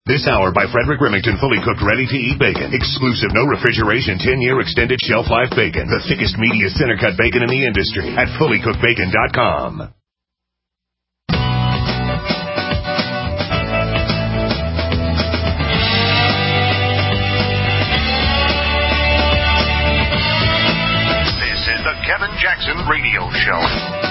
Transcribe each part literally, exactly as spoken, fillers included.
This hour by Frederick Remington, fully cooked, ready-to-eat bacon. Exclusive, no refrigeration, ten-year extended shelf life bacon. The thickest, meatiest, center-cut bacon in the industry at fully cooked bacon dot com. This is the Kevin Jackson Radio Show.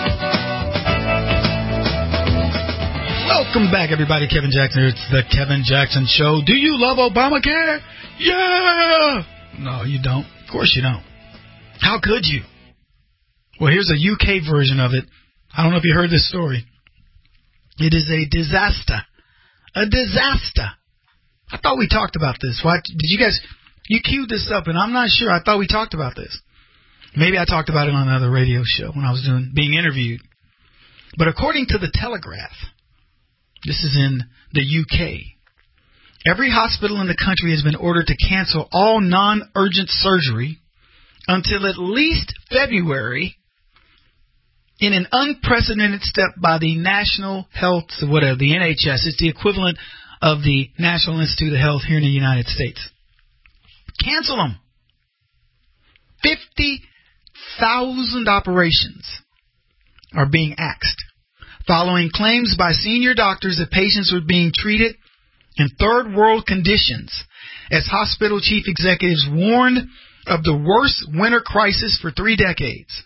Welcome back, everybody. Kevin Jackson. It's the Kevin Jackson Show. Do you love Obamacare? Yeah! No, you don't. Of course you don't. How could you? Well, here's a U K version of it. I don't know if you heard this story. It is a disaster. A disaster. I thought we talked about this. Why did you guys... You queued this up, and I'm not sure. I thought we talked about this. Maybe I talked about it on another radio show when I was doing being interviewed. But according to the Telegraph... This is in the U K. Every hospital in the country has been ordered to cancel all non-urgent surgery until at least February in an unprecedented step by the National Health, whatever, the N H S. It's the equivalent of the National Institute of Health here in the United States. Cancel them. fifty thousand operations are being axed, following claims by senior doctors that patients were being treated in third world conditions, as hospital chief executives warned of the worst winter crisis for three decades.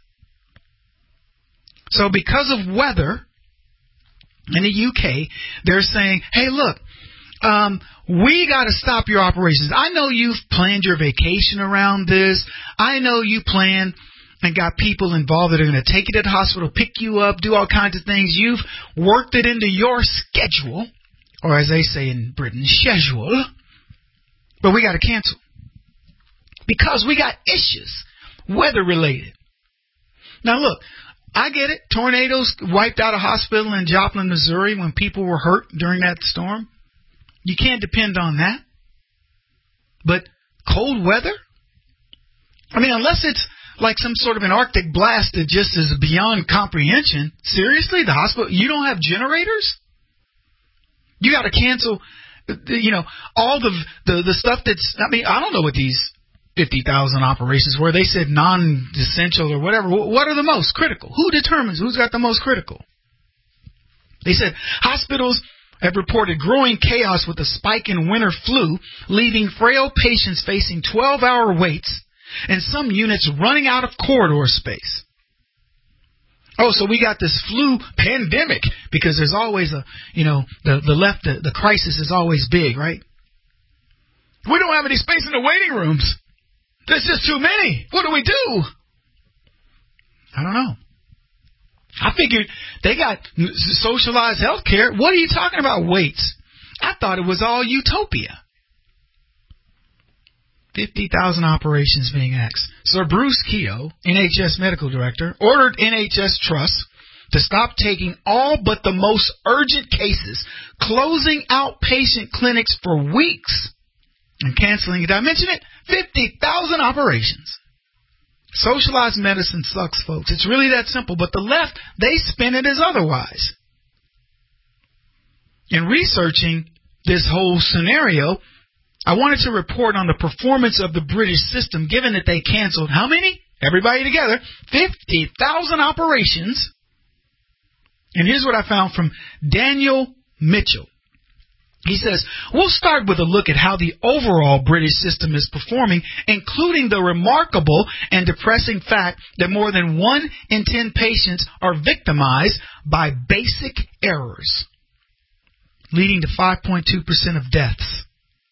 So because of weather in the U K, they're saying, hey, look, um, we got to stop your operations. I know you've planned your vacation around this. I know you plan and got people involved that are going to take you to the hospital, pick you up, do all kinds of things. You've worked it into your schedule, or as they say in Britain, schedule. But we got to cancel because we got issues, weather-related. Now, look, I get it. Tornadoes wiped out a hospital in Joplin, Missouri when people were hurt during that storm. You can't depend on that. But cold weather? I mean, unless it's like some sort of an Arctic blast that just is beyond comprehension. Seriously? The hospital? You don't have generators? You got to cancel, you know, all the, the the stuff that's, I mean, I don't know what these fifty thousand operations were. They said non-essential or whatever. What are the most critical? Who determines who's got the most critical? They said hospitals have reported growing chaos with a spike in winter flu, leaving frail patients facing twelve-hour waits and some units running out of corridor space. Oh, so we got this flu pandemic because there's always a, you know, the, the left, the, the crisis is always big, right? We don't have any space in the waiting rooms. There's just too many. What do we do? I don't know. I figured they got socialized health care. What are you talking about waits? I thought it was all utopia. fifty thousand operations being axed. Sir Bruce Keogh, N H S medical director, ordered N H S trusts to stop taking all but the most urgent cases, closing outpatient clinics for weeks, and canceling, did I mention it? fifty thousand operations. Socialized medicine sucks, folks. It's really that simple. But the left, they spin it as otherwise. In researching this whole scenario, I wanted to report on the performance of the British system, given that they canceled how many? Everybody together, fifty thousand operations. And here's what I found from Daniel Mitchell. He says, we'll start with a look at how the overall British system is performing, including the remarkable and depressing fact that more than one in ten patients are victimized by basic errors, leading to five point two percent of deaths.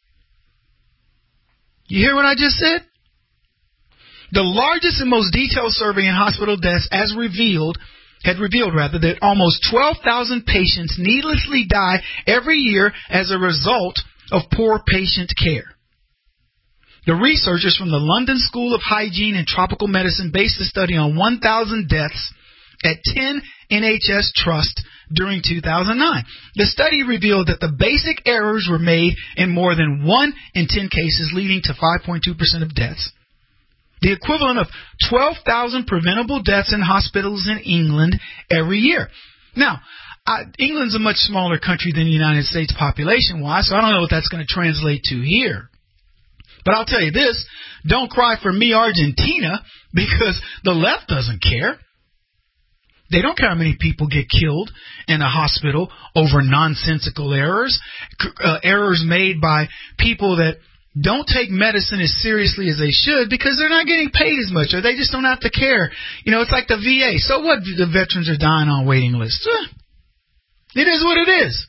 You hear what I just said? The largest and most detailed survey in hospital deaths as revealed had revealed rather that almost twelve thousand patients needlessly die every year as a result of poor patient care. The researchers from the London School of Hygiene and Tropical Medicine based the study on one thousand deaths at ten N H S trusts during two thousand nine. The study revealed that the basic errors were made in more than one in ten cases, leading to five point two percent of deaths. The equivalent of twelve thousand preventable deaths in hospitals in England every year. Now, I, England's a much smaller country than the United States population-wise, so I don't know what that's going to translate to here. But I'll tell you this, don't cry for me, Argentina, because the left doesn't care. They don't care how many people get killed in a hospital over nonsensical errors, uh, errors made by people that don't take medicine as seriously as they should because they're not getting paid as much, or they just don't have to care. You know, it's like the V A. So what? The veterans are dying on waiting lists. It is what it is.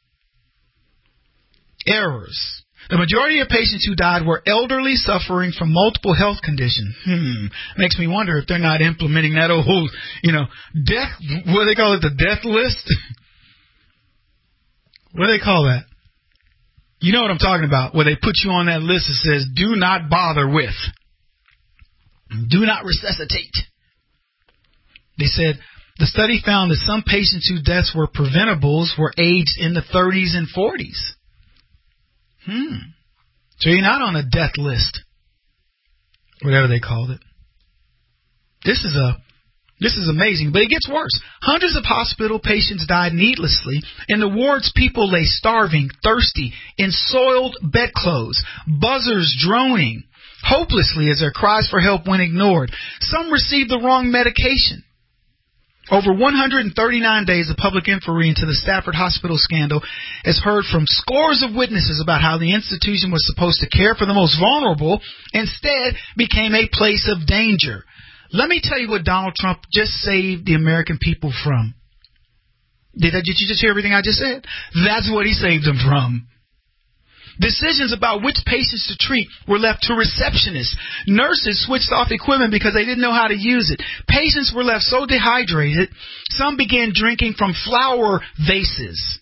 Errors. The majority of patients who died were elderly suffering from multiple health conditions. Hmm. Makes me wonder if they're not implementing that old, you know, death, what do they call it, the death list? What do they call that? You know what I'm talking about, where they put you on that list that says, do not bother with. Do not resuscitate. They said the study found that some patients whose deaths were preventables were aged in the thirties and forties. Hmm. So you're not on a death list, whatever they called it. This is a this is amazing, but it gets worse. Hundreds of hospital patients died needlessly. In the wards, people lay starving, thirsty, in soiled bedclothes, buzzers droning hopelessly as their cries for help went ignored. Some received the wrong medication. Over one hundred thirty-nine days of public inquiry into the Stafford Hospital scandal has heard from scores of witnesses about how the institution was supposed to care for the most vulnerable, instead became a place of danger. Let me tell you what Donald Trump just saved the American people from. Did, I, did you just hear everything I just said? That's what he saved them from. Decisions about which patients to treat were left to receptionists. Nurses switched off equipment because they didn't know how to use it. Patients were left so dehydrated, some began drinking from flower vases.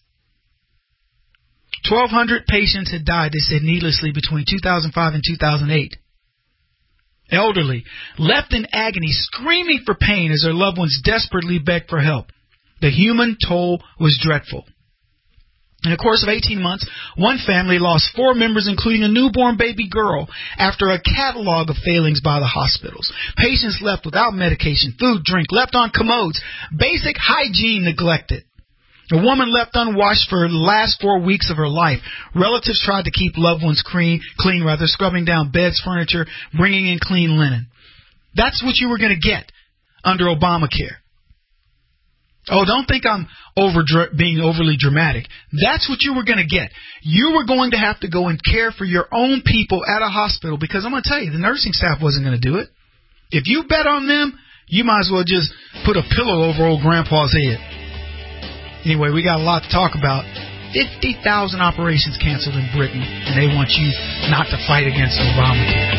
twelve hundred patients had died, they said, needlessly between two thousand five and two thousand eight. Elderly, left in agony, screaming for pain as their loved ones desperately begged for help. The human toll was dreadful. In the course of eighteen months, one family lost four members, including a newborn baby girl, after a catalog of failings by the hospitals. Patients left without medication, food, drink, left on commodes, basic hygiene neglected. A woman left unwashed for the last four weeks of her life. Relatives tried to keep loved ones clean, clean rather, scrubbing down beds, furniture, bringing in clean linen. That's what you were going to get under Obamacare. Oh, don't think I'm over being overly dramatic. That's what you were going to get. You were going to have to go and care for your own people at a hospital because I'm going to tell you, the nursing staff wasn't going to do it. If you bet on them, you might as well just put a pillow over old Grandpa's head. Anyway, we got a lot to talk about. fifty thousand operations canceled in Britain, and they want you not to fight against Obamacare.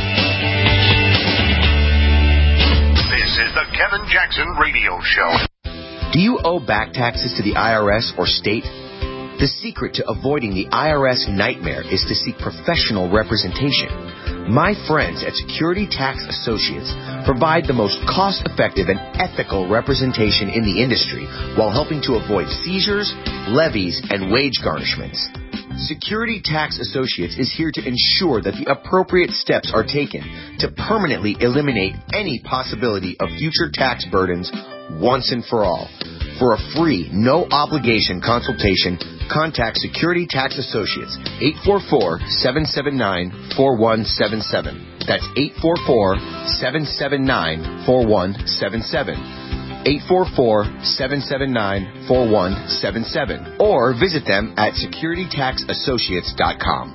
This is the Kevin Jackson Radio Show. Do you owe back taxes to the I R S or state? The secret to avoiding the I R S nightmare is to seek professional representation. My friends at Security Tax Associates provide the most cost-effective and ethical representation in the industry while helping to avoid seizures, levies, and wage garnishments. Security Tax Associates is here to ensure that the appropriate steps are taken to permanently eliminate any possibility of future tax burdens once and for all. For a free, no-obligation consultation, contact Security Tax Associates, eight four four, seven seven nine, four one seven seven. That's eight four four, seven seven nine, four one seven seven. eight four four, seven seven nine, four one seven seven. Or visit them at security tax associates dot com.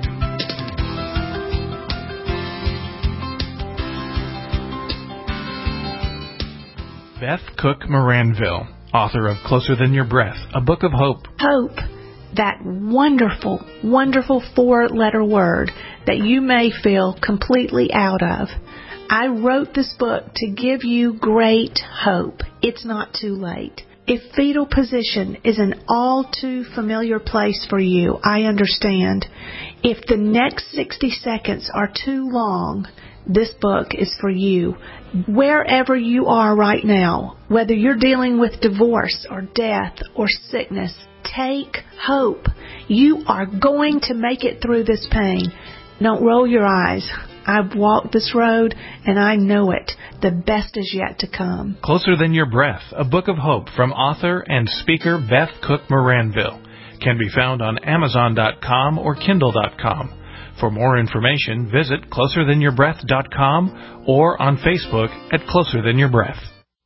Beth Cook Moranville, author of Closer Than Your Breath, a book of hope. Hope, that wonderful, wonderful four-letter word that you may feel completely out of. I wrote this book to give you great hope. It's not too late. If fetal position is an all too familiar place for you, I understand. If the next sixty seconds are too long, this book is for you. Wherever you are right now, whether you're dealing with divorce or death or sickness, take hope. You are going to make it through this pain. Don't roll your eyes. I've walked this road, and I know it. The best is yet to come. Closer Than Your Breath, a book of hope from author and speaker Beth Cook Moranville, can be found on Amazon dot com or Kindle dot com. For more information, visit closer than your breath dot com or on Facebook at Closer Than Your Breath.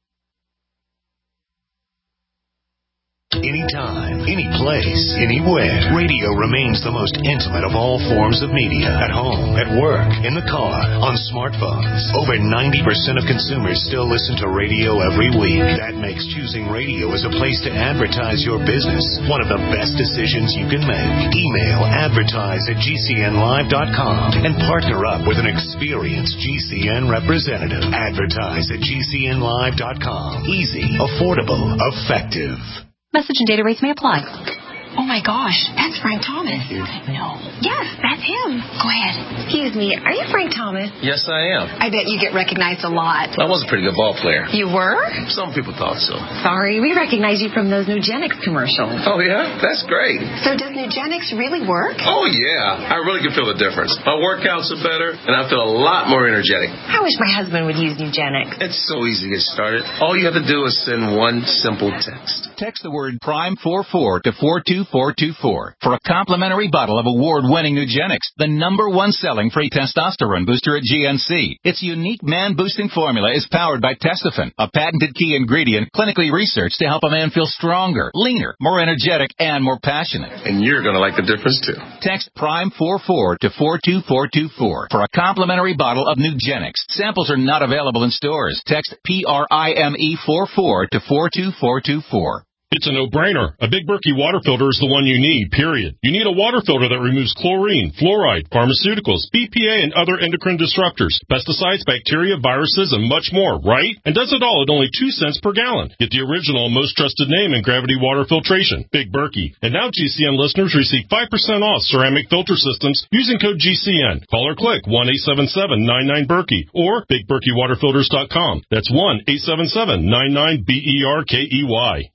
Anytime, any place, anywhere. Radio remains the most intimate of all forms of media. At home, at work, in the car, on smartphones. Over ninety percent of consumers still listen to radio every week. That makes choosing radio as a place to advertise your business one of the best decisions you can make. Email advertise at G C N live dot com and partner up with an experienced G C N representative. Advertise at G C N live dot com. Easy, affordable, effective. Message and data rates may apply. Oh, my gosh. That's Frank Thomas. No. Yes, that's him. Go ahead. Excuse me. Are you Frank Thomas? Yes, I am. I bet you get recognized a lot. I was a pretty good ball player. You were? Some people thought so. Sorry. We recognize you from those Nugenics commercials. Oh, yeah? That's great. So does Nugenics really work? Oh, yeah. I really can feel the difference. My workouts are better, and I feel a lot more energetic. I wish my husband would use Nugenics. It's so easy to get started. All you have to do is send one simple text. Text the word Prime forty-four to four two four two four for a complimentary bottle of award-winning Nugenics, the number one selling free testosterone booster at G N C. Its unique man-boosting formula is powered by Testofen, a patented key ingredient clinically researched to help a man feel stronger, leaner, more energetic, and more passionate. And you're going to like the difference, too. Text Prime forty-four to four two four two four for a complimentary bottle of Nugenics. Samples are not available in stores. Text P R I M E forty-four to four two four two four. It's a no-brainer. A Big Berkey water filter is the one you need, period. You need a water filter that removes chlorine, fluoride, pharmaceuticals, B P A, and other endocrine disruptors, pesticides, bacteria, viruses, and much more, right? And does it all at only two cents per gallon. Get the original, most trusted name in gravity water filtration, Big Berkey. And now G C N listeners receive five percent off ceramic filter systems using code G C N. Call or click one eight seven seven nine nine Berkey or big berkey water filters dot com. That's one eight seven seven nine nine B E R K E Y.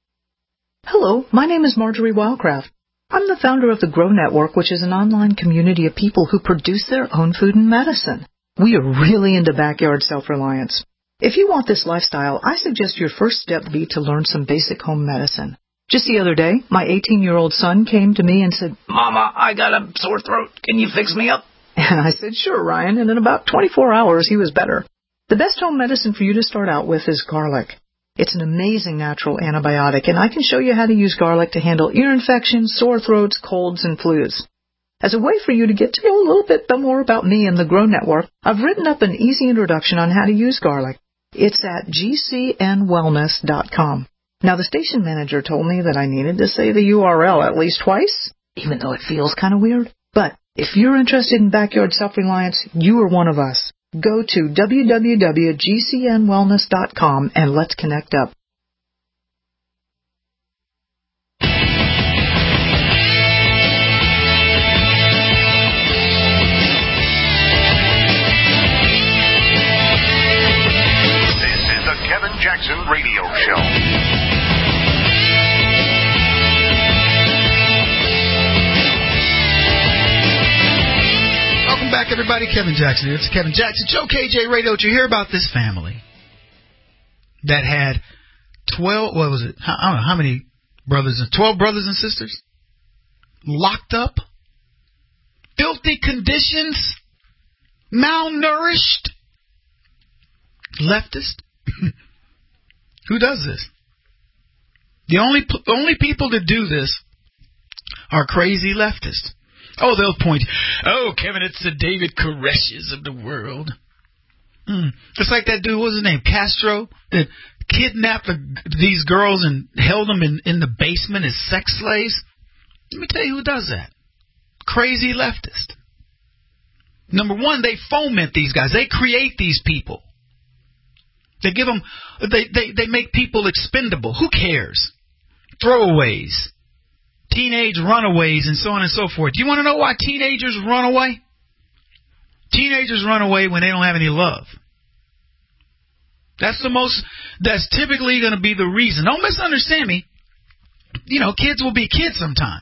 Hello, my name is Marjorie Wildcraft. I'm the founder of the Grow Network, which is an online community of people who produce their own food and medicine. We are really into backyard self-reliance. If you want this lifestyle, I suggest your first step be to learn some basic home medicine. Just the other day, my eighteen-year-old son came to me and said, "Mama, I got a sore throat. Can you fix me up?" And I said, "Sure, Ryan," and in about twenty-four hours, he was better. The best home medicine for you to start out with is garlic. It's an amazing natural antibiotic, and I can show you how to use garlic to handle ear infections, sore throats, colds, and flus. As a way for you to get to know a little bit more about me and the Grow Network, I've written up an easy introduction on how to use garlic. It's at G C N wellness dot com. Now, the station manager told me that I needed to say the U R L at least twice, even though it feels kind of weird. But if you're interested in backyard self-reliance, you are one of us. Go to w w w dot G C N wellness dot com and let's connect up. This is the Kevin Jackson Radio Show. Welcome back, everybody. Kevin Jackson here. It's Kevin Jackson Show, K J Radio. Did you hear about this family that had twelve, what was it? I don't know how many brothers, and twelve brothers and sisters locked up, filthy conditions, malnourished, leftist? Who does this? The only only people that do this are crazy leftists. Oh, they'll point, oh, Kevin, it's the David Koreshes of the world. Mm. Just like that dude, what was his name, Castro, that kidnapped the, these girls and held them in, in the basement as sex slaves. Let me tell you who does that. Crazy leftist. Number one, they foment these guys. They create these people. They give them, they, they, they make people expendable. Who cares? Throwaways. Teenage runaways and so on and so forth. Do you want to know why teenagers run away? Teenagers run away when they don't have any love. That's the most, that's typically going to be the reason. Don't misunderstand me. You know, kids will be kids sometimes.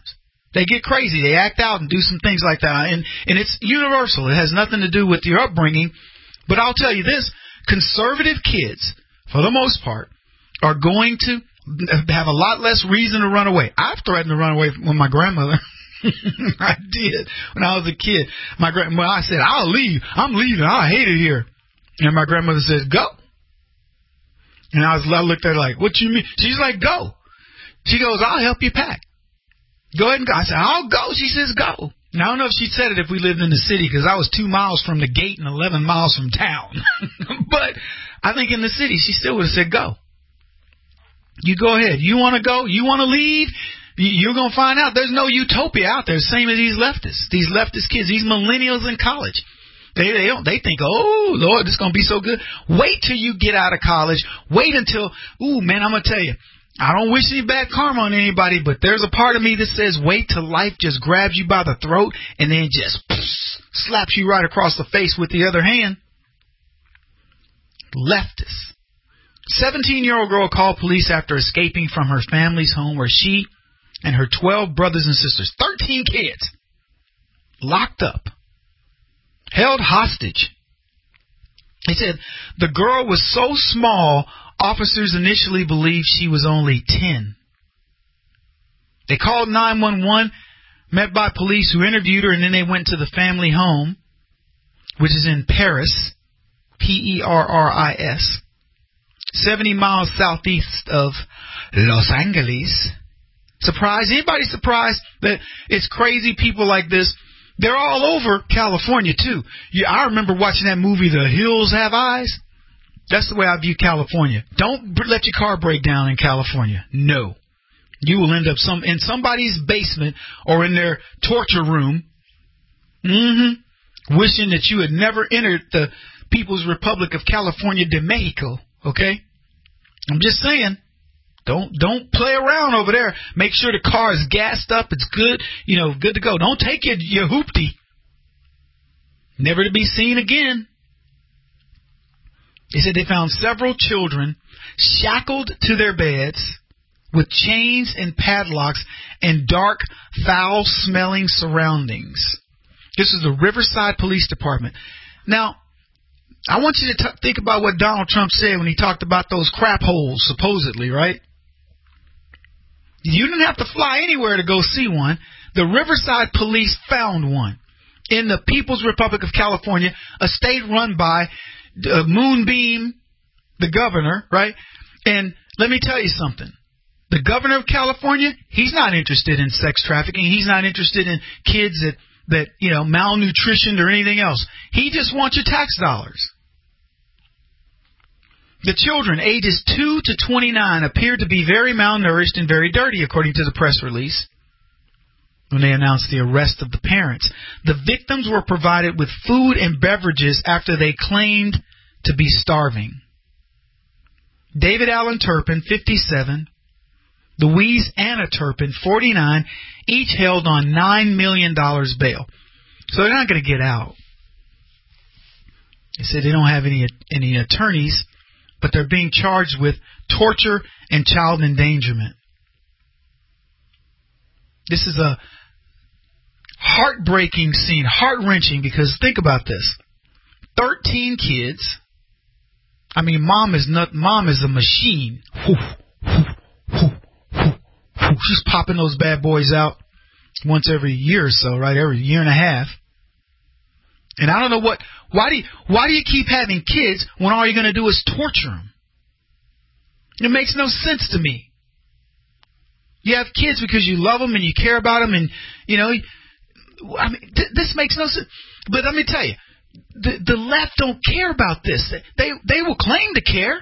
They get crazy. They act out and do some things like that. And, and it's universal. It has nothing to do with your upbringing. But I'll tell you this, conservative kids, for the most part, are going to have a lot less reason to run away. I've threatened to run away with my grandmother. I did when I was a kid. My gra- when I said, I'll leave. I'm leaving. I hate it here. And my grandmother says, go. And I was I looked at her like, what you mean? She's like, go. She goes, I'll help you pack. Go ahead and go. I said, I'll go. She says, go. Now, I don't know if she said it if we lived in the city, because I was two miles from the gate and eleven miles from town. But I think in the city, she still would have said, go. You go ahead. You want to go? You want to leave? You're going to find out there's no utopia out there, same as these leftists, these leftist kids, these millennials in college. They they don't they think, oh, Lord, this is going to be so good. Wait till you get out of college. Wait until, ooh, man, I'm going to tell you, I don't wish any bad karma on anybody, but there's a part of me that says wait till life just grabs you by the throat and then just pss, slaps you right across the face with the other hand. Leftists. seventeen-year-old girl called police after escaping from her family's home where she and her twelve brothers and sisters, thirteen kids, locked up, held hostage. They said the girl was so small, officers initially believed she was only ten. They called nine one one, met by police who interviewed her, and then they went to the family home, which is in Paris, P E R R I S, seventy miles southeast of Los Angeles. Surprised? Anybody surprised that it's crazy people like this? They're all over California, too. Yeah, I remember watching that movie, The Hills Have Eyes. That's the way I view California. Don't let your car break down in California. No. You will end up some in somebody's basement or in their torture room, mm-hmm, wishing that you had never entered the People's Republic of California de Mexico, okay? I'm just saying. Don't don't play around over there. Make sure the car is gassed up. It's good, you know, good to go. Don't take your, your hoopty. Never to be seen again. They said they found several children shackled to their beds with chains and padlocks in dark, foul-smelling surroundings. This is the Riverside Police Department. Now, I want you to t- think about what Donald Trump said when he talked about those crap holes, supposedly, right? You didn't have to fly anywhere to go see one. The Riverside Police found one in the People's Republic of California, a state run by uh, Moonbeam, the governor, right? And let me tell you something. The governor of California, he's not interested in sex trafficking. He's not interested in kids that, that you know, malnutritioned or anything else. He just wants your tax dollars. The children, ages two to twenty-nine, appeared to be very malnourished and very dirty, according to the press release, when they announced the arrest of the parents. The victims were provided with food and beverages after they claimed to be starving. David Allen Turpin, fifty-seven, Louise Anna Turpin, forty-nine, each held on nine million dollars bail. So they're not going to get out. They said they don't have any any attorneys, but they're being charged with torture and child endangerment. This is a heartbreaking scene, heart-wrenching, because think about this. thirteen kids. I mean, mom is not, mom is a machine. She's popping those bad boys out once every year or so, right? Every year and a half. And I don't know what, why do you, why do you keep having kids when all you're going to do is torture them? It makes no sense to me. You have kids because you love them and you care about them, and, you know, I mean, th- this makes no sense. But let me tell you, the, the left don't care about this. They, they will claim to care.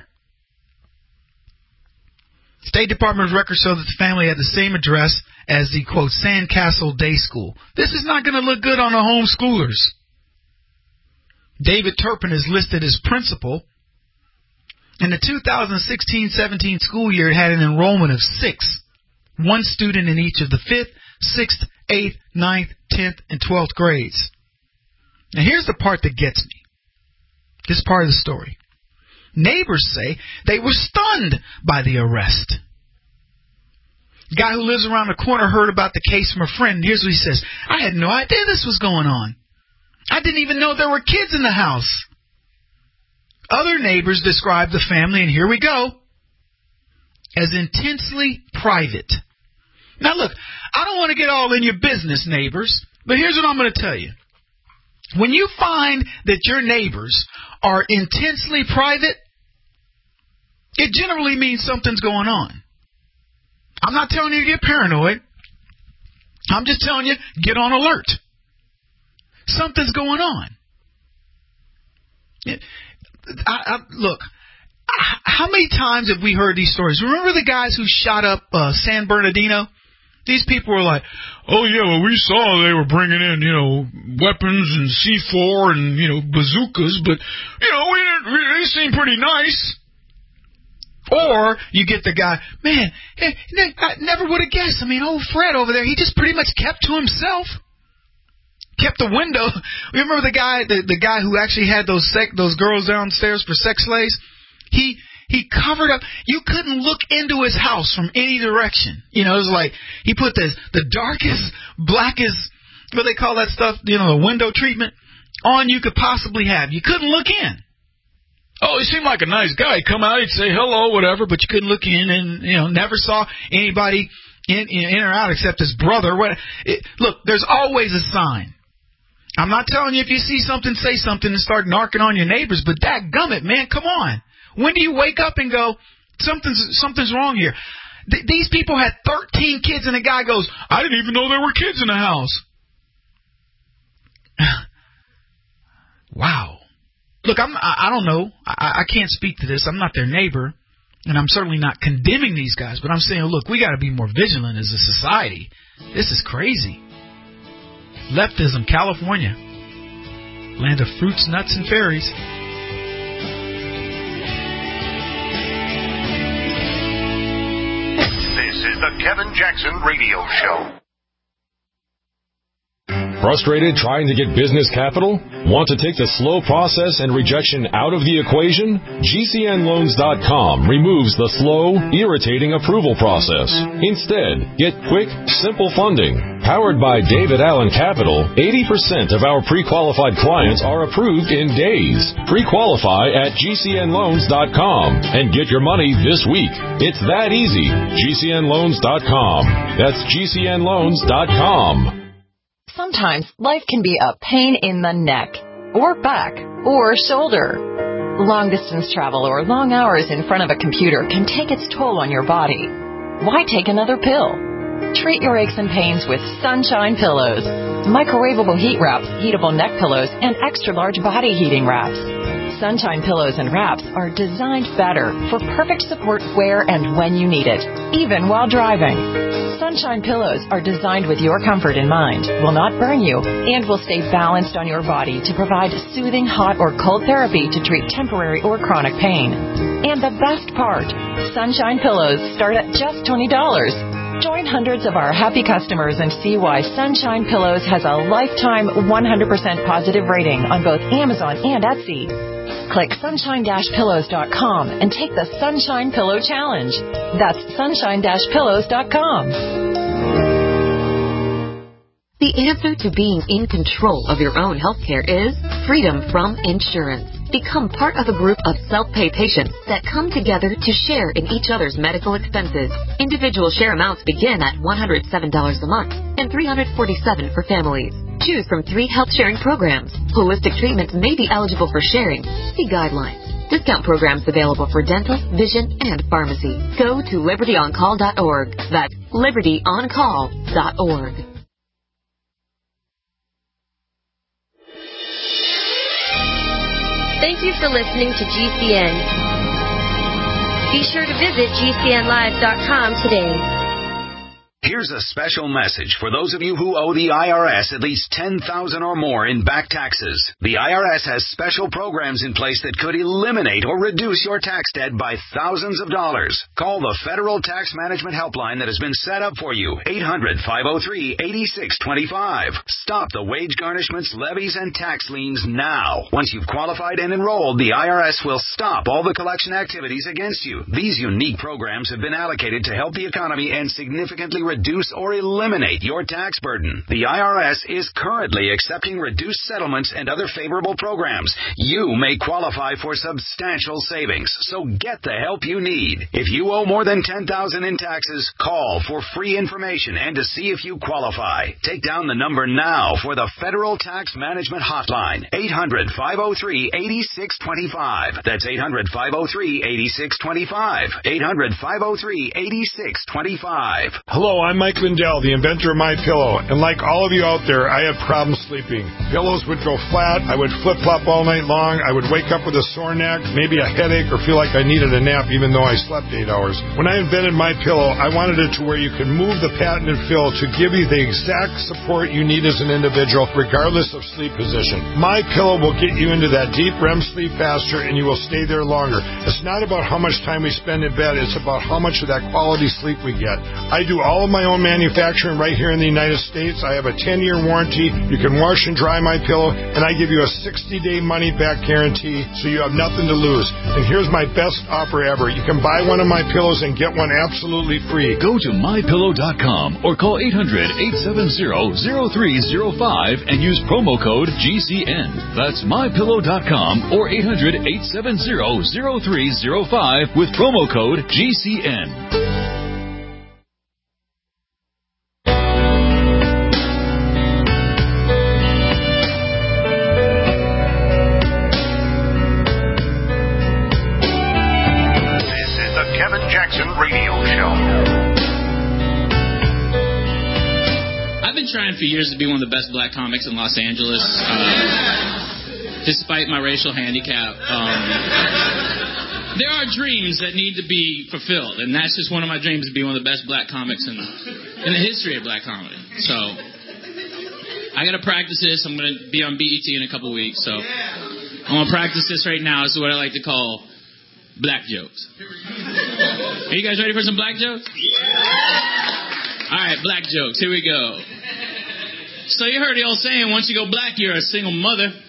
State Department records show that the family had the same address as the, quote, Sandcastle Day School. This is not going to look good on the homeschoolers. David Turpin is listed as principal. In the two thousand sixteen seventeen school year, it had an enrollment of six. One student in each of the fifth, sixth, eighth, ninth, tenth, and twelfth grades. Now here's the part that gets me. This part of the story. Neighbors say they were stunned by the arrest. Guy who lives around the corner heard about the case from a friend. Here's what he says. I had no idea this was going on. I didn't even know there were kids in the house. Other neighbors describe the family, and here we go, as intensely private. Now, look, I don't want to get all in your business, neighbors, but here's what I'm going to tell you. When you find that your neighbors are intensely private, it generally means something's going on. I'm not telling you to get paranoid. I'm just telling you, get on alert. Something's going on. I, I, look, how many times have we heard these stories? Remember the guys who shot up uh, San Bernardino? These people were like, oh, yeah, well, we saw they were bringing in, you know, weapons and C four and, you know, bazookas, but, you know, we didn't, we, they seem pretty nice. Or you get the guy, man, I never would have guessed. I mean, old Fred over there, he just pretty much kept to himself. Kept the window. Remember the guy, the, the guy who actually had those sec, those girls downstairs for sex slaves? He he covered up. You couldn't look into his house from any direction. You know, it was like he put the the darkest, blackest, what they call that stuff, you know, the window treatment on you could possibly have. You couldn't look in. Oh, he seemed like a nice guy. He'd come out, he'd say hello, whatever, but you couldn't look in, and you know, never saw anybody in in, in or out except his brother. What? It, look, there's always a sign. I'm not telling you if you see something, say something and start narking on your neighbors, but dadgummit, man, come on. When do you wake up and go, something's something's wrong here? Th- these people had thirteen kids, and the guy goes, I didn't even know there were kids in the house. Wow. Look, I'm, I, I don't know. I, I can't speak to this. I'm not their neighbor, and I'm certainly not condemning these guys, but I'm saying, look, we got to be more vigilant as a society. This is crazy. Leftism, California, land of fruits, nuts, and fairies. This is the Kevin Jackson Radio Show. Frustrated trying to get business capital? Want to take the slow process and rejection out of the equation? G C N loans dot com removes the slow, irritating approval process. Instead, get quick, simple funding. Powered by David Allen Capital, eighty percent of our pre-qualified clients are approved in days. Pre-qualify at G C N loans dot com and get your money this week. It's that easy. G C N loans dot com. That's G C N loans dot com. Sometimes life can be a pain in the neck, or back, or shoulder. Long-distance travel or long hours in front of a computer can take its toll on your body. Why take another pill? Treat your aches and pains with Sunshine Pillows. Microwavable heat wraps, heatable neck pillows, and extra-large body heating wraps. Sunshine Pillows and Wraps are designed better for perfect support where and when you need it, even while driving. Sunshine Pillows are designed with your comfort in mind, will not burn you, and will stay balanced on your body to provide soothing hot or cold therapy to treat temporary or chronic pain. And the best part, Sunshine Pillows start at just twenty dollars. Join hundreds of our happy customers and see why Sunshine Pillows has a lifetime one hundred percent positive rating on both Amazon and Etsy. Click sunshine dash pillows dot com and take the Sunshine Pillow Challenge. That's sunshine dash pillows dot com. The answer to being in control of your own healthcare is freedom from insurance. Become part of a group of self-pay patients that come together to share in each other's medical expenses. Individual share amounts begin at one hundred seven dollars a month and three hundred forty-seven dollars for families. Choose from three health sharing programs. Holistic treatments may be eligible for sharing. See guidelines. Discount programs available for dental, vision, and pharmacy. Go to liberty on call dot org. That's liberty on call dot org. Thank you for listening to G C N. Be sure to visit G C N live dot com today. Here's a special message for those of you who owe the I R S at least ten thousand dollars or more in back taxes. The I R S has special programs in place that could eliminate or reduce your tax debt by thousands of dollars. Call the Federal Tax Management Helpline that has been set up for you, eight hundred, five oh three, eight six two five. Stop the wage garnishments, levies, and tax liens now. Once you've qualified and enrolled, the I R S will stop all the collection activities against you. These unique programs have been allocated to help the economy and significantly reduce or eliminate your tax burden. The I R S is currently accepting reduced settlements and other favorable programs. You may qualify for substantial savings, so get the help you need. If you owe more than ten thousand dollars in taxes, call for free information and to see if you qualify. Take down the number now for the Federal Tax Management Hotline, eight hundred, five oh three, eight six two five. That's eight hundred, five oh three, eight six two five. eight hundred, five oh three, eight six two five. Hello, I'm Mike Lindell, the inventor of MyPillow, and like all of you out there, I had problems sleeping. Pillows would go flat, I would flip-flop all night long, I would wake up with a sore neck, maybe a headache, or feel like I needed a nap even though I slept eight hours. When I invented MyPillow, I wanted it to where you could move the patented fill to give you the exact support you need as an individual, regardless of sleep position. MyPillow will get you into that deep R E M sleep faster, and you will stay there longer. It's not about how much time we spend in bed, it's about how much of that quality sleep we get. I do all of my own manufacturing right here in the United States. I have a ten-year warranty. You can wash and dry my pillow, and I give you a sixty-day money-back guarantee, so you have nothing to lose. And here's my best offer ever. You can buy one of my pillows and get one absolutely free. Go to my pillow dot com or call eight hundred, eight seven zero, zero three zero five and use promo code G C N. That's my pillow dot com or eight hundred, eight seven zero, zero three zero five with promo code G C N. For years to be one of the best black comics in Los Angeles, uh, despite my racial handicap. Um, there are dreams that need to be fulfilled, and that's just one of my dreams, to be one of the best black comics in, in the history of black comedy. So I got to practice this. I'm going to be on B E T in a couple weeks, so I'm going to practice this right now. This is what I like to call black jokes. Are you guys ready for some black jokes? All right, black jokes. Here we go. So you heard the old saying, once you go black, you're a single mother. Boy!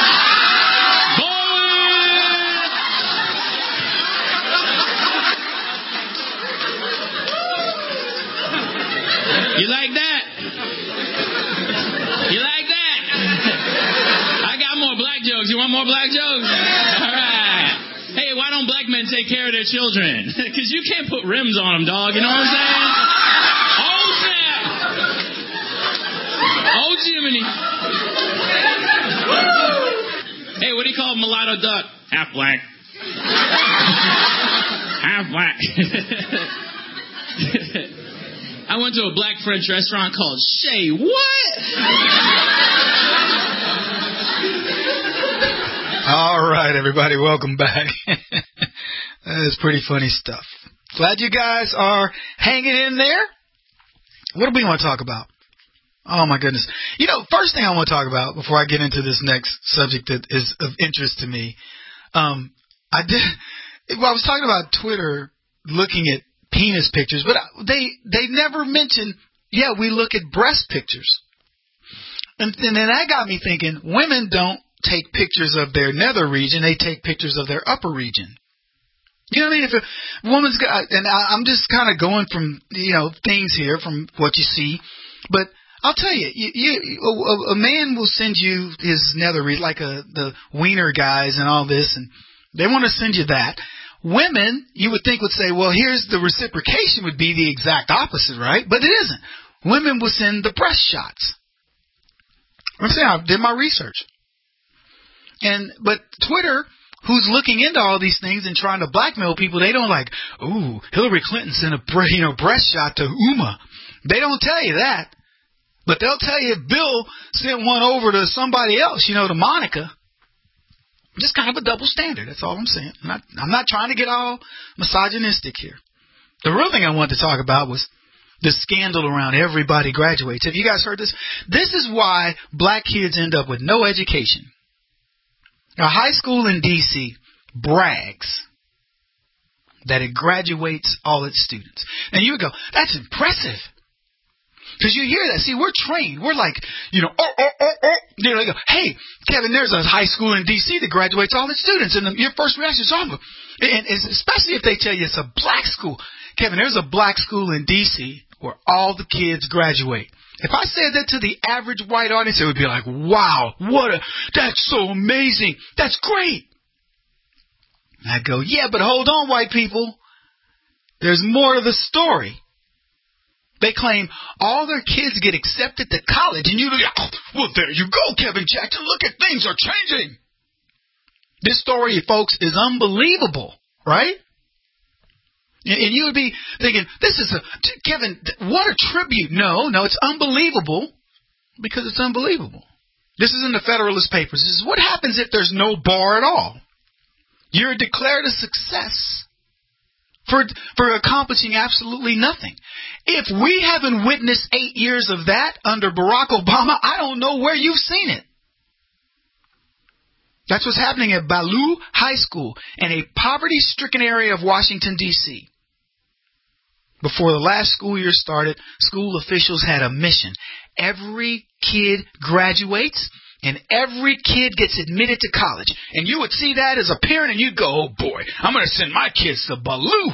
You like that? You like that? I got more black jokes. You want more black jokes? All right. Hey, why don't black men take care of their children? Because you can't put rims on them, dog. You know what I'm saying? Oh, snap! Oh, Jiminy. Hey, what do you call a mulatto duck? Half black. Half black. I went to a black French restaurant called Chez What? All right, everybody, welcome back. That's pretty funny stuff. Glad you guys are hanging in there. What do we want to talk about? Oh, my goodness. You know, first thing I want to talk about before I get into this next subject that is of interest to me, um, I did. Well, I was talking about Twitter looking at penis pictures, but they they never mentioned, yeah, we look at breast pictures. And, and then that got me thinking, women don't take pictures of their nether region, they take pictures of their upper region. You know what I mean? If a woman's got, and I, I'm just kind of going from, you know, things here from what you see, but I'll tell you, you, you a, a man will send you his nether region, like a, the wiener guys and all this, and they want to send you that. Women, you would think, would say, well, here's the reciprocation would be the exact opposite, right? But it isn't. Women will send the breast shots. I'm saying I did my research. And but Twitter, who's looking into all these things and trying to blackmail people, they don't like, ooh, Hillary Clinton sent a you know breast shot to Uma. They don't tell you that. But they'll tell you Bill sent one over to somebody else, you know, to Monica. Just kind of a double standard. That's all I'm saying. I'm not, I'm not trying to get all misogynistic here. The real thing I wanted to talk about was The scandal around everybody graduates. Have you guys heard this? This is why black kids end up with no education. A high school in D C brags that it graduates all its students. And you would go, that's impressive. Because you hear that. See, we're trained. We're like, you know, oh, oh, oh, oh. You know, they go, hey, Kevin, there's a high school in D C that graduates all its students. And the, your first reaction is, oh, and especially if they tell you it's a black school. Kevin, there's a black school in D C where all the kids graduate. If I said that to the average white audience, it would be like, wow, what a, that's so amazing. That's great. And I go, yeah, but hold on, white people. There's more to the story. They claim all their kids get accepted to college, and you go, oh, well, there you go, Kevin Jackson. Look at things are changing. This story, folks, is unbelievable, right? And you would be thinking, this is a, Kevin, what a tribute. No, no, it's unbelievable because it's unbelievable. This is in the Federalist Papers. This is what happens if there's no bar at all. You're declared a success for, for accomplishing absolutely nothing. If we haven't witnessed eight years of that under Barack Obama, I don't know where you've seen it. That's what's happening at Ballou High School in a poverty-stricken area of Washington, D C Before the last school year started, school officials had a mission. Every kid graduates and every kid gets admitted to college. And you would see that as a parent and you'd go, oh boy, I'm going to send my kids to Ballou.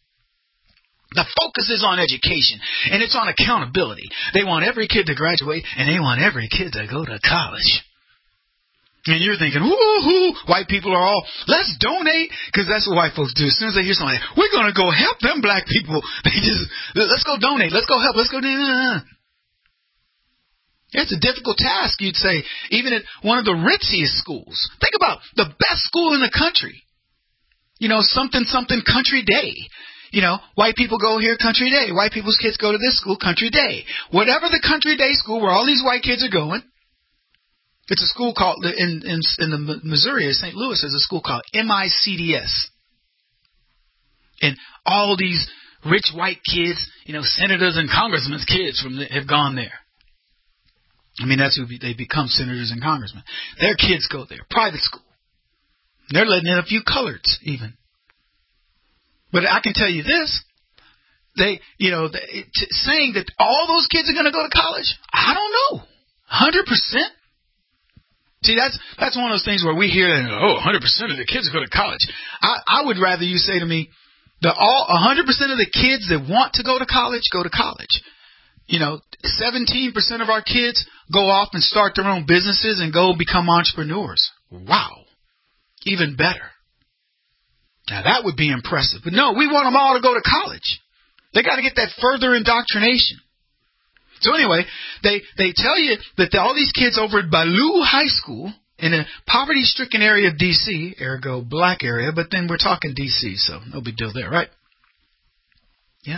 The focus is on education and it's on accountability. They want every kid to graduate and they want every kid to go to college. And you're thinking, woo-hoo, white people are all, let's donate, because that's what white folks do. As soon as they hear something like, we're going to go help them black people, they just, let's go donate, let's go help, let's go do that. It's a difficult task, you'd say, even at one of the ritziest schools. Think about the best school in the country. You know, something, something country day. You know, white people go here, country day. White people's kids go to this school, country day. Whatever the country day school where all these white kids are going, it's a school called, in, in, in the Missouri, Saint Louis, there's a school called M I C D S. And all these rich white kids, you know, senators and congressmen's kids from the, have gone there. I mean, that's who be, they become senators and congressmen. Their kids go there, private school. They're letting in a few coloreds even. But I can tell you this, they, you know, they, t- saying that all those kids are going to go to college, I don't know, one hundred percent. See, that's that's one of those things where we hear that, oh, one hundred percent of the kids go to college. I, I would rather you say to me, that all one hundred percent of the kids that want to go to college, go to college. You know, seventeen percent of our kids go off and start their own businesses and go become entrepreneurs. Wow. Even better. Now, that would be impressive. But no, we want them all to go to college. They got to get that further indoctrination. So anyway, they, they tell you that the, all these kids over at Ballou High School in a poverty-stricken area of D C, ergo black area, but then we're talking D C, so no big deal there, right? Yeah.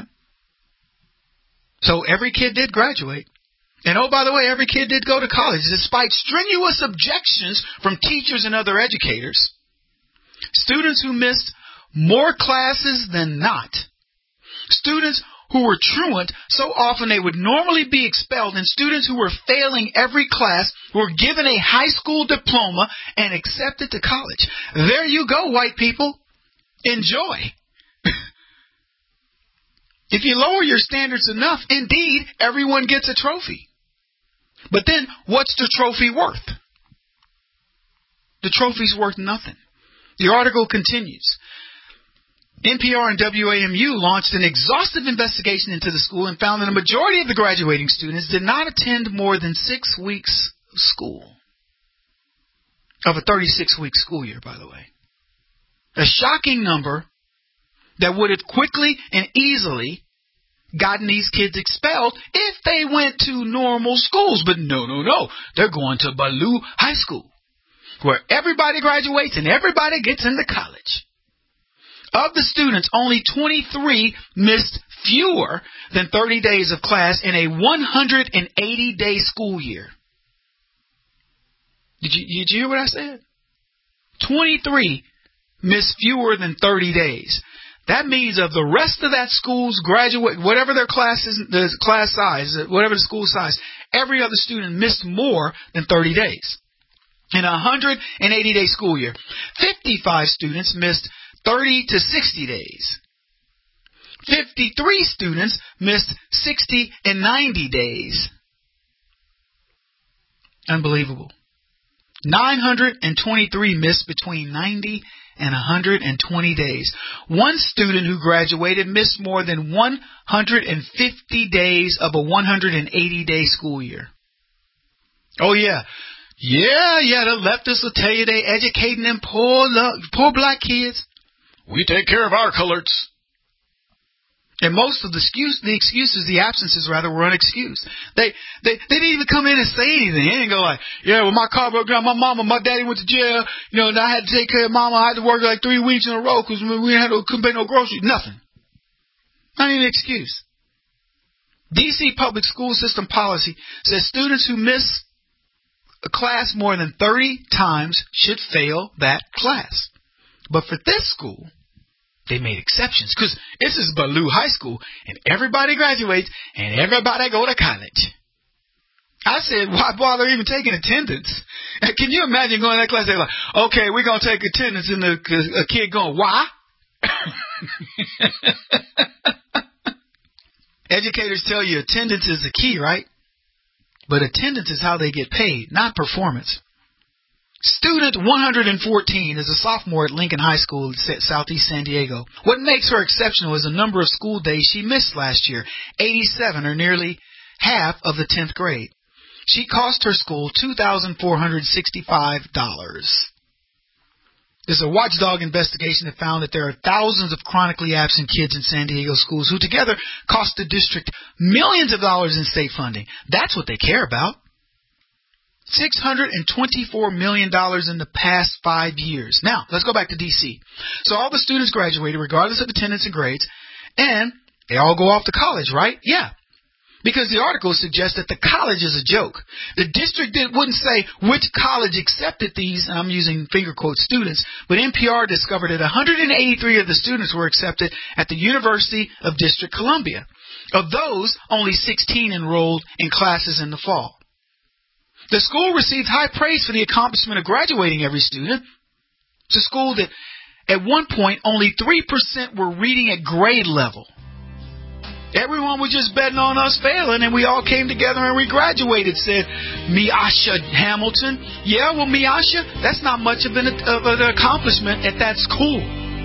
So every kid did graduate. And oh, by the way, every kid did go to college, despite strenuous objections from teachers and other educators. Students who missed more classes than not. Students who were truant so often they would normally be expelled, and students who were failing every class were given a high school diploma and accepted to college. There you go, white people. Enjoy. If you lower your standards enough, indeed, everyone gets a trophy. But then, what's the trophy worth? The trophy's worth nothing. The article continues. N P R and W A M U launched an exhaustive investigation into the school and found that a majority of the graduating students did not attend more than six weeks of school. Of a thirty-six week school year, by the way. A shocking number that would have quickly and easily gotten these kids expelled if they went to normal schools. But no, no, no. They're going to Ballou High School, where everybody graduates and everybody gets into college. Of the students, only twenty-three missed fewer than thirty days of class in a one hundred eighty day school year. Did you, did you hear what I said? twenty-three missed fewer than thirty days. That means of the rest of that school's graduate, whatever their class is, the class size, whatever the school size, every other student missed more than thirty days. In a one hundred eighty day school year, fifty-five students missed thirty to sixty days. fifty-three students missed sixty and ninety days. Unbelievable. nine hundred twenty-three missed between ninety and one hundred twenty days. One student who graduated missed more than one hundred fifty days of a one hundred eighty day school year. Oh yeah. Yeah, yeah, the leftists will tell you they educating them poor, poor black kids. We take care of our coloreds. And most of the excuse, the excuses, the absences rather, were unexcused. They, they, they didn't even come in and say anything. They didn't go like, yeah, well, my car broke down, my mama, my daddy went to jail, you know, and I had to take care of mama. I had to work like three weeks in a row because we had to, couldn't pay no groceries. Nothing. Not even an excuse. D C public school system policy says students who miss a class more than thirty times should fail that class. But for this school, they made exceptions because this is Ballou High School and everybody graduates and everybody go to college. I said, why bother even taking attendance? Can you imagine going to that class? They're like, okay, we're going to take attendance, and the a kid going, why? Educators tell you attendance is the key, right? But attendance is how they get paid, not performance. Student one hundred fourteen is a sophomore at Lincoln High School in Southeast San Diego. What makes her exceptional is the number of school days she missed last year, eighty-seven, or nearly half of the tenth grade. She cost her school two thousand four hundred sixty-five dollars. There's a watchdog investigation that found that there are thousands of chronically absent kids in San Diego schools who together cost the district millions of dollars in state funding. That's what they care about. six hundred twenty-four million dollars in the past five years. Now, let's go back to D C. So all the students graduated regardless of attendance and grades, and they all go off to college, right? Yeah. Because the article suggests that the college is a joke. The district didn't, wouldn't say which college accepted these, and I'm using finger quote students, but N P R discovered that one hundred eighty-three of the students were accepted at the University of District Columbia. Of those, only sixteen enrolled in classes in the fall. The school received high praise for the accomplishment of graduating every student. It's a school that at one point only three percent were reading at grade level. Everyone was just betting on us failing, and we all came together and we graduated, said Miasha Hamilton. Yeah, well, Miasha, that's not much of an, of an accomplishment at that school.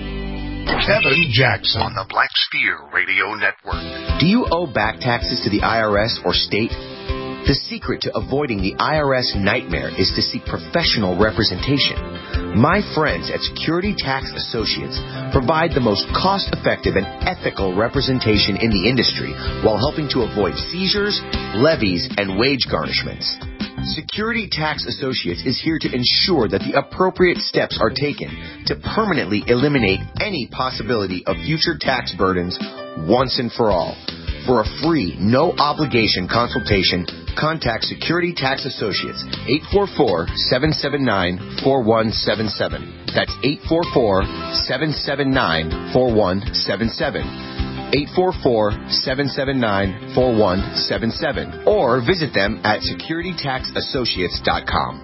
Kevin Jackson on the Black Sphere Radio Network. Do you owe back taxes to the I R S or state? The secret to avoiding the I R S nightmare is to seek professional representation. My friends at Security Tax Associates provide the most cost-effective and ethical representation in the industry while helping to avoid seizures, levies, and wage garnishments. Security Tax Associates is here to ensure that the appropriate steps are taken to permanently eliminate any possibility of future tax burdens once and for all. For a free, no-obligation consultation, contact Security Tax Associates, eight four four, seven seven nine, four one seven seven. That's eight four four, seven seven nine, four one seven seven. eight four four, seven seven nine, four one seven seven. Or visit them at security tax associates dot com.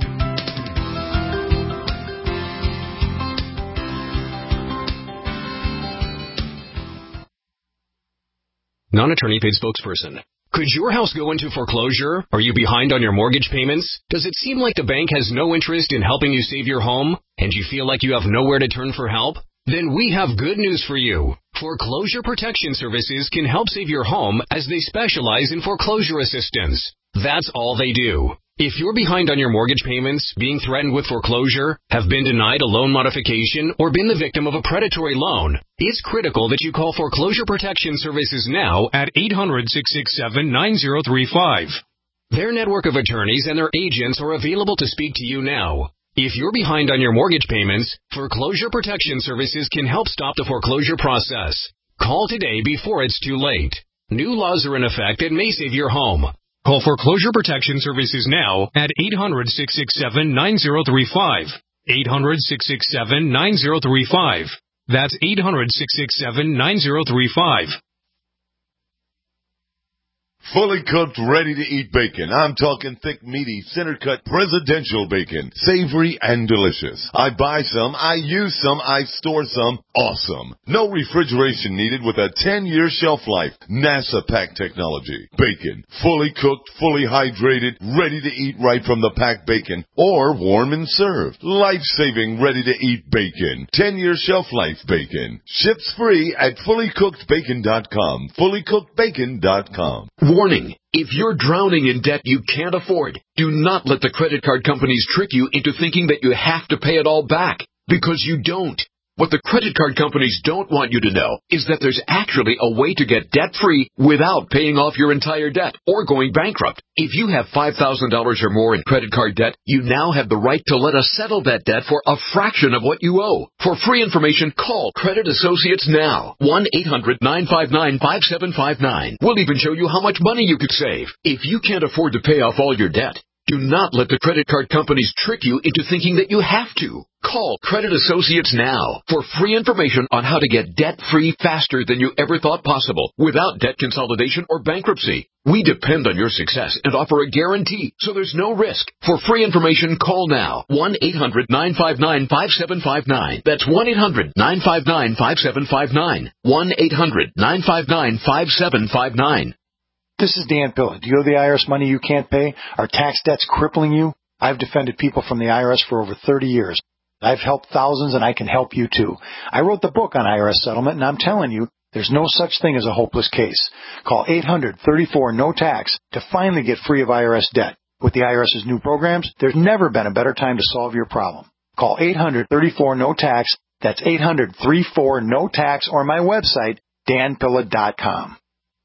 Non-attorney paid spokesperson. Could your house go into foreclosure? Are you behind on your mortgage payments? Does it seem like the bank has no interest in helping you save your home, and you feel like you have nowhere to turn for help? Then we have good news for you. Foreclosure Protection Services can help save your home as they specialize in foreclosure assistance. That's all they do. If you're behind on your mortgage payments, being threatened with foreclosure, have been denied a loan modification, or been the victim of a predatory loan, it's critical that you call Foreclosure Protection Services now at eight hundred, six six seven, nine zero three five. Their network of attorneys and their agents are available to speak to you now. If you're behind on your mortgage payments, Foreclosure Protection Services can help stop the foreclosure process. Call today before it's too late. New laws are in effect that may save your home. Call Foreclosure Protection Services now at eight hundred, six six seven, nine zero three five. eight hundred, six six seven, nine zero three five. That's eight hundred, six six seven, nine zero three five. Fully cooked, ready-to-eat bacon. I'm talking thick, meaty, center-cut presidential bacon. Savory and delicious. I buy some, I use some, I store some. Awesome. No refrigeration needed with a ten-year shelf life. NASA pack technology. Bacon. Fully cooked, fully hydrated, ready to eat right from the packed bacon. Or warm and served. Life-saving, ready-to-eat bacon. ten-year shelf life bacon. Ships free at fully cooked bacon dot com. fully cooked bacon dot com. Warning, if you're drowning in debt you can't afford, do not let the credit card companies trick you into thinking that you have to pay it all back, because you don't. What the credit card companies don't want you to know is that there's actually a way to get debt-free without paying off your entire debt or going bankrupt. If you have five thousand dollars or more in credit card debt, you now have the right to let us settle that debt for a fraction of what you owe. For free information, call Credit Associates now. one eight hundred, nine five nine, five seven five nine. We'll even show you how much money you could save. If you can't afford to pay off all your debt, do not let the credit card companies trick you into thinking that you have to. Call Credit Associates now for free information on how to get debt-free faster than you ever thought possible without debt consolidation or bankruptcy. We depend on your success and offer a guarantee, so there's no risk. For free information, call now. one eight hundred, nine five nine, five seven five nine. That's one eight hundred, nine five nine, five seven five nine. one eight hundred, nine five nine, five seven five nine. This is Dan Pilla. Do you owe the I R S money you can't pay? Are tax debts crippling you? I've defended people from the I R S for over thirty years. I've helped thousands, and I can help you too. I wrote the book on I R S settlement, and I'm telling you, there's no such thing as a hopeless case. Call eight hundred, thirty-four, no tax to finally get free of I R S debt. With the IRS's new programs, there's never been a better time to solve your problem. Call eight hundred, thirty-four, no tax. That's eight hundred, thirty-four, no tax, or my website, dan pilla dot com.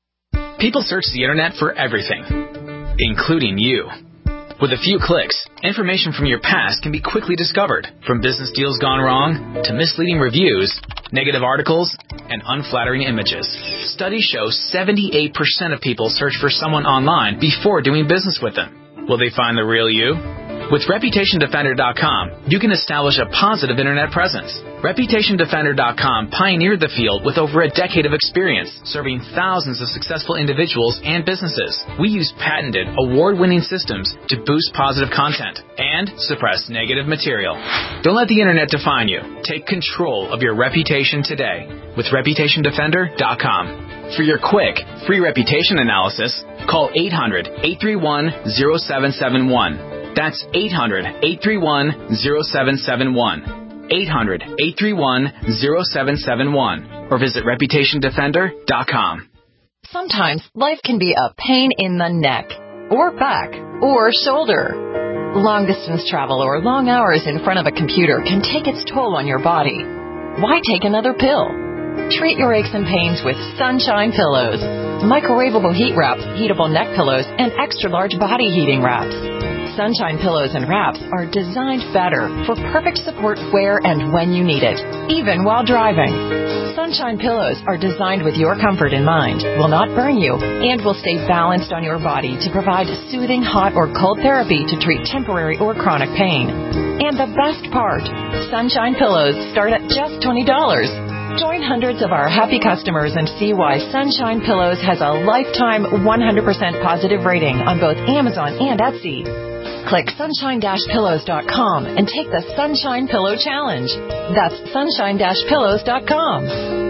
People search the internet for everything, including you. With a few clicks, information from your past can be quickly discovered, from business deals gone wrong to misleading reviews, negative articles, and unflattering images. Studies show seventy-eight percent of people search for someone online before doing business with them. Will they find the real you? With Reputation Defender dot com, you can establish a positive internet presence. Reputation Defender dot com pioneered the field with over a decade of experience, serving thousands of successful individuals and businesses. We use patented, award-winning systems to boost positive content and suppress negative material. Don't let the internet define you. Take control of your reputation today with Reputation Defender dot com. For your quick, free reputation analysis, call eight hundred, eight three one, zero seven seven one. That's eight hundred, eight three one, zero seven seven one. eight hundred, eight three one, zero seven seven one. Or visit Reputation Defender dot com. Sometimes life can be a pain in the neck, or back, or shoulder. Long-distance travel or long hours in front of a computer can take its toll on your body. Why take another pill? Treat your aches and pains with Sunshine Pillows. Microwavable heat wraps, heatable neck pillows, and extra-large body heating wraps. Sunshine Pillows and Wraps are designed better for perfect support where and when you need it, even while driving. Sunshine Pillows are designed with your comfort in mind, will not burn you, and will stay balanced on your body to provide soothing hot or cold therapy to treat temporary or chronic pain. And the best part, Sunshine Pillows start at just twenty dollars. Join hundreds of our happy customers and see why Sunshine Pillows has a lifetime one hundred percent positive rating on both Amazon and Etsy. Click sunshine dash pillows dot com and take the Sunshine Pillow Challenge. That's sunshine dash pillows dot com.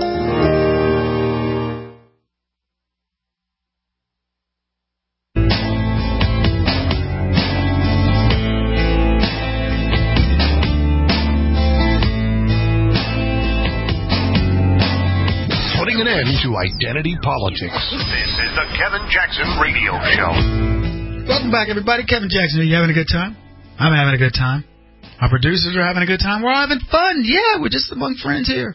Putting an end to identity politics. This is the Kevin Jackson Radio Show. Welcome back, everybody. Kevin Jackson, are you having a good time? I'm having a good time. Our producers are having a good time. We're all having fun. Yeah, we're just among friends here.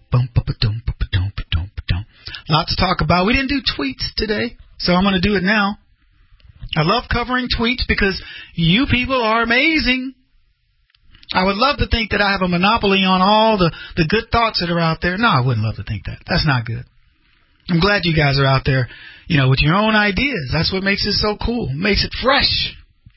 Lots to talk about. We didn't do tweets today, so I'm going to do it now. I love covering tweets because you people are amazing. I would love to think that I have a monopoly on all the, the good thoughts that are out there. No, I wouldn't love to think that. That's not good. I'm glad you guys are out there, you know, with your own ideas. That's what makes it so cool. Makes it fresh.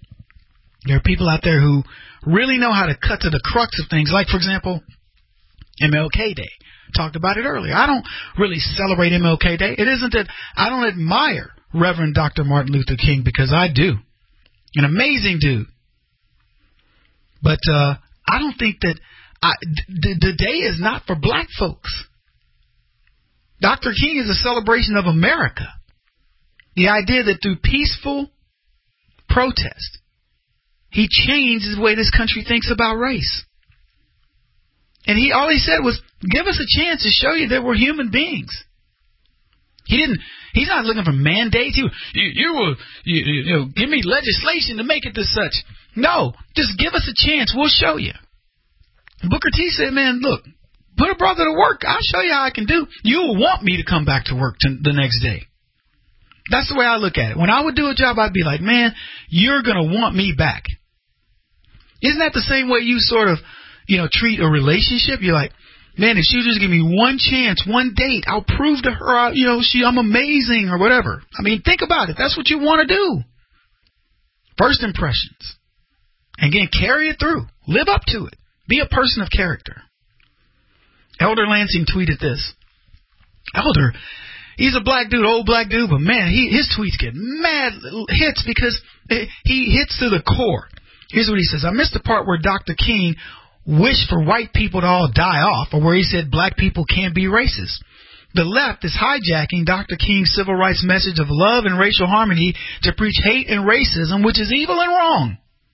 There are people out there who really know how to cut to the crux of things. Like, for example, M L K Day. Talked about it earlier. I don't really celebrate M L K Day. It isn't that I don't admire Reverend Doctor Martin Luther King, because I do. An amazing dude. But uh, I don't think that I, the, the day is not for black folks. Doctor King is a celebration of America. The idea that through peaceful protest, he changed the way this country thinks about race. And he all he said was, give us a chance to show you that we're human beings. He didn't. He's not looking for mandates. He, you, you will, you, you know, give me legislation to make it to such. No, just give us a chance. We'll show you. Booker T said, man, look, put a brother to work. I'll show you how I can do. You will want me to come back to work to the next day. That's the way I look at it. When I would do a job, I'd be like, man, you're going to want me back. Isn't that the same way you sort of, you know, treat a relationship? You're like, man, if she just give me one chance, one date, I'll prove to her, you know, she, I'm amazing or whatever. I mean, think about it. That's what you want to do. First impressions. And again, carry it through. Live up to it. Be a person of character. Elder Lansing tweeted this. Elder, he's a black dude, old black dude, but man, he, his tweets get mad hits because he hits to the core. Here's what he says. I missed the part where Doctor King wished for white people to all die off, or where he said black people can't be racist. The left is hijacking Doctor King's civil rights message of love and racial harmony to preach hate and racism, which is evil and wrong.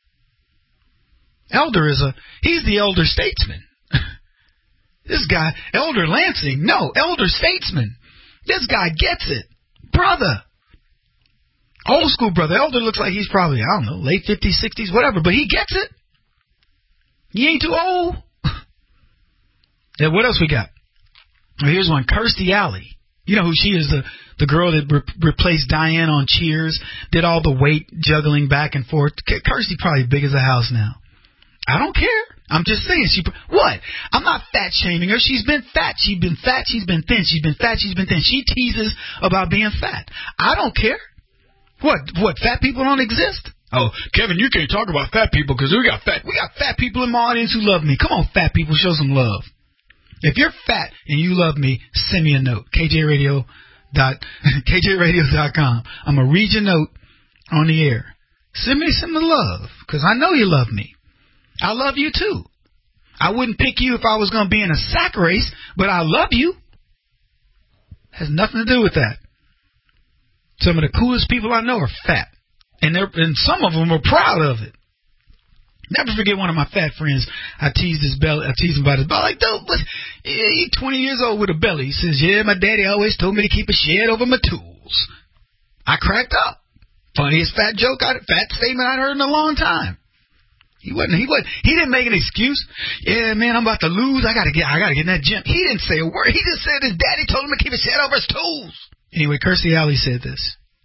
Elder is a, he's the elder statesman. This guy, Elder Lansing, no, elder statesman. This guy gets it. Brother. Old school brother. Elder looks like he's probably, I don't know, late fifties, sixties, whatever, but he gets it. He ain't too old. Yeah, what else we got? Well, here's one. Kirstie Alley. You know who she is, the, the girl that re- replaced Diane on Cheers, did all the weight juggling back and forth. Kirstie probably big as a house now. I don't care. I'm just saying. She what? I'm not fat shaming her. She's been fat. She's been fat. She's been thin. She's been fat. She's been thin. She teases about being fat. I don't care. What? What? Fat people don't exist? Oh, Kevin, you can't talk about fat people because we got fat. We got fat people in my audience who love me. Come on, fat people, show some love. If you're fat and you love me, send me a note. K J radio dot K J radio dot com. I'm gonna read your note on the air. Send me some love because I know you love me. I love you too. I wouldn't pick you if I was going to be in a sack race, but I love you. Has nothing to do with that. Some of the coolest people I know are fat, and they're and some of them are proud of it. Never forget one of my fat friends. I teased his belly. I teased him about his belly. Like, dude, what? He's twenty years old with a belly. He says, "Yeah, my daddy always told me to keep a shed over my tools." I cracked up. Funniest fat joke, I, fat statement I'd heard in a long time. He wasn't. He wasn't. He didn't make an excuse. Yeah, man, I'm about to lose. I gotta get. I gotta get in that gym. He didn't say a word. He just said his daddy told him to keep his head over his tools. Anyway, Kirstie Alley said this.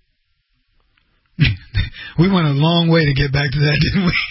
We went a long way to get back to that, didn't we?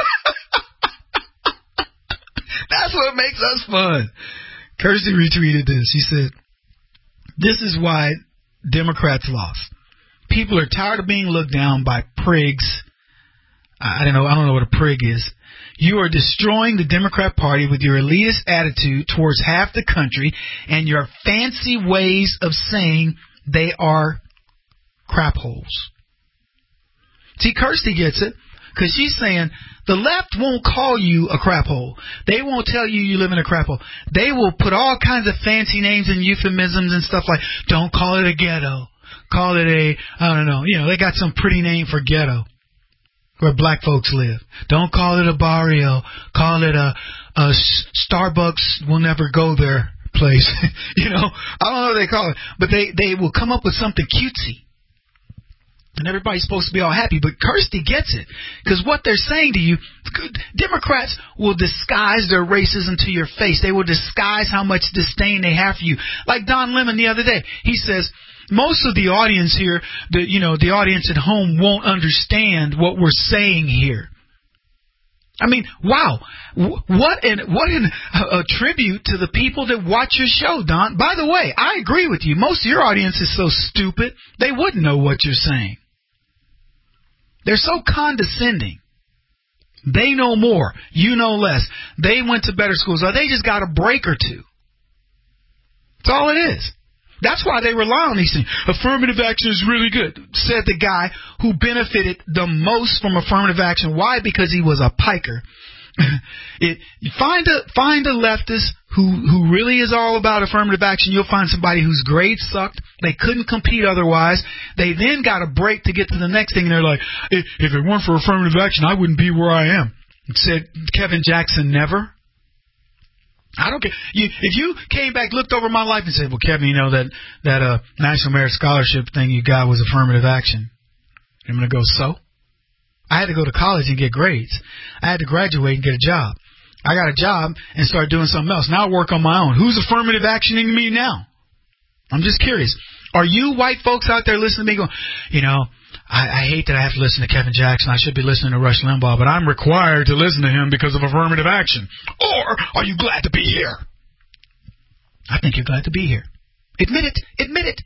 That's what makes us fun. Kirstie retweeted this. She said, "This is why Democrats lost. People are tired of being looked down by prigs." I don't know. I don't know what a prig is. You are destroying the Democrat Party with your elitist attitude towards half the country and your fancy ways of saying they are crap holes. See, Kirstie gets it because she's saying the left won't call you a crap hole. They won't tell you you live in a crap hole. They will put all kinds of fancy names and euphemisms and stuff like, don't call it a ghetto. Call it a, I don't know. You know, they got some pretty name for ghetto. Where black folks live. Don't call it a barrio. Call it a, a Starbucks will never go there place. You know, I don't know what they call it. But they, they will come up with something cutesy. And everybody's supposed to be all happy. But Kirstie gets it. Because what they're saying to you, Democrats will disguise their racism to your face. They will disguise how much disdain they have for you. Like Don Lemon the other day. He says, most of the audience here, the you know, the audience at home won't understand what we're saying here. I mean, wow, what an what an, a, a tribute to the people that watch your show, Don. By the way, I agree with you. Most of your audience is so stupid they wouldn't know what you're saying. They're so condescending. They know more. You know less. They went to better schools, or they just got a break or two. That's all it is. That's why they rely on these things. Affirmative action is really good, said the guy who benefited the most from affirmative action. Why? Because he was a piker. It, find a find a leftist who who really is all about affirmative action. You'll find somebody whose grades sucked. They couldn't compete otherwise. They then got a break to get to the next thing, and they're like, if, if it weren't for affirmative action, I wouldn't be where I am. Said Kevin Jackson. Never. I don't care. You, if you came back, looked over my life, and said, "Well, Kevin, you know that that uh, National Merit Scholarship thing you got was affirmative action," I'm gonna go, so. I had to go to college and get grades. I had to graduate and get a job. I got a job and started doing something else. Now I work on my own. Who's affirmative actioning me now? I'm just curious. Are you white folks out there listening to me going, you know, I, I hate that I have to listen to Kevin Jackson. I should be listening to Rush Limbaugh, but I'm required to listen to him because of affirmative action. Or are you glad to be here? I think you're glad to be here. Admit it. Admit it.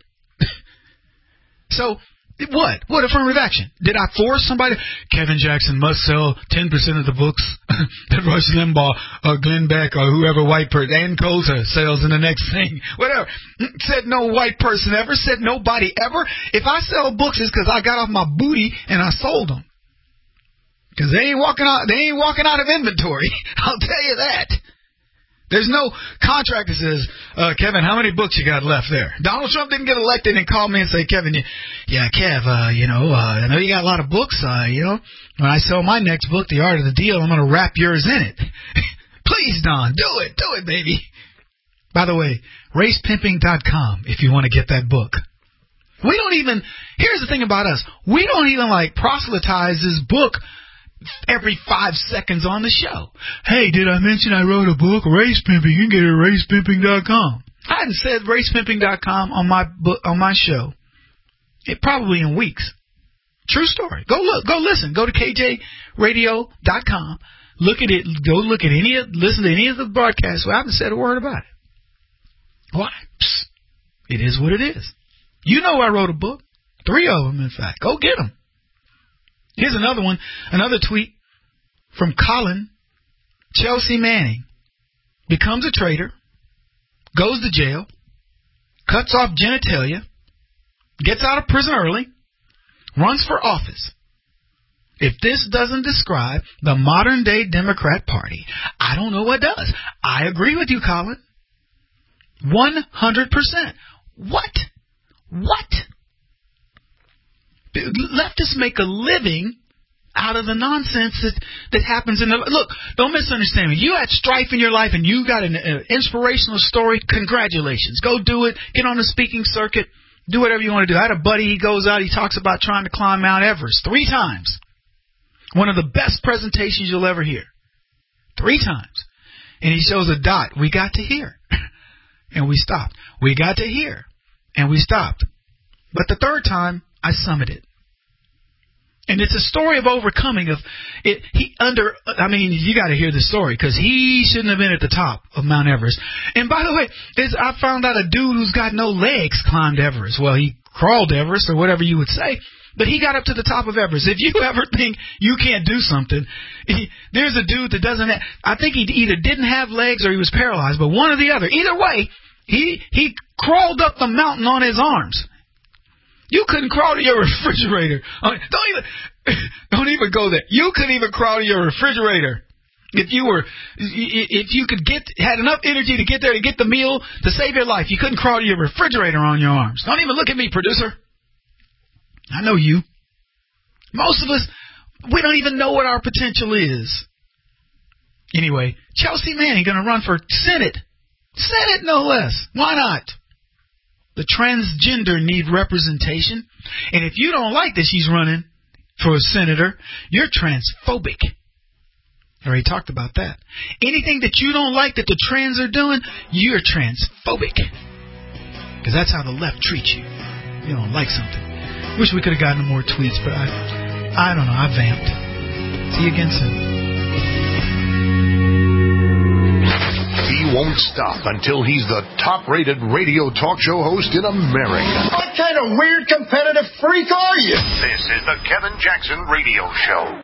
So, What? What affirmative action? Did I force somebody? Kevin Jackson must sell ten percent of the books that Rush Limbaugh or Glenn Beck or whoever white person, Ann Coulter sells in the next thing. Whatever. Said no white person ever. Said nobody ever. If I sell books, it's because I got off my booty and I sold them. Because they ain't walking out. They ain't walking out of inventory. I'll tell you that. There's no contract that says, uh, Kevin, how many books you got left there? Donald Trump didn't get elected and call me and say, Kevin, yeah, Kev, uh, you know, uh, I know you got a lot of books, uh, you know, when I sell my next book, The Art of the Deal, I'm going to wrap yours in it. Please, Don, do it, do it, baby. By the way, race pimping dot com if you want to get that book. We don't even, here's the thing about us, we don't even like proselytize this book every five seconds on the show. Hey, did I mention I wrote a book, Race Pimping? You can get it at race pimping dot com. I hadn't said race pimping dot com on my book, on my show. It probably in weeks. True story. Go look, go listen. Go to K J radio dot com. Look at it. Go look at any of, listen to any of the broadcasts. Well, I haven't said a word about it. Why? Psst. It is what it is. You know I wrote a book. Three of them, in fact. Go get them. Here's another one, another tweet from Colin. Chelsea Manning becomes a traitor, goes to jail, cuts off genitalia, gets out of prison early, runs for office. If this doesn't describe the modern-day Democrat Party, I don't know what does. I agree with you, Colin. one hundred percent. What? What? Leftists make a living out of the nonsense that, that happens in the... Look, don't misunderstand me. You had strife in your life and you got an uh, inspirational story. Congratulations. Go do it. Get on the speaking circuit. Do whatever you want to do. I had a buddy, he goes out, he talks about trying to climb Mount Everest three times. One of the best presentations you'll ever hear. Three times. And he shows a dot. We got to here. And we stopped. We got to here. And we stopped. But the third time, I summited. And it's a story of overcoming. Of it, he under. I mean, you got to hear the story because he shouldn't have been at the top of Mount Everest. And by the way, it's, I found out a dude who's got no legs climbed Everest. Well, he crawled Everest or whatever you would say, but he got up to the top of Everest. If you ever think you can't do something, he, there's a dude that doesn't. Have, I think he either didn't have legs or he was paralyzed, but one or the other. Either way, he he crawled up the mountain on his arms. You couldn't crawl to your refrigerator. Don't even, don't even go there. You couldn't even crawl to your refrigerator if you were, if you could get had enough energy to get there to get the meal to save your life. You couldn't crawl to your refrigerator on your arms. Don't even look at me, producer. I know you. Most of us, we don't even know what our potential is. Anyway, Chelsea Manning going to run for Senate. Senate, no less. Why not? The transgender need representation. And if you don't like that she's running for a senator, you're transphobic. I already talked about that. Anything that you don't like that the trans are doing, you're transphobic. Because that's how the left treats you. You don't like something. Wish we could have gotten more tweets, but I, I don't know. I vamped. See you again soon. He won't stop until he's the top-rated radio talk show host in America. What kind of weird competitive freak are you? This is the Kevin Jackson Radio Show.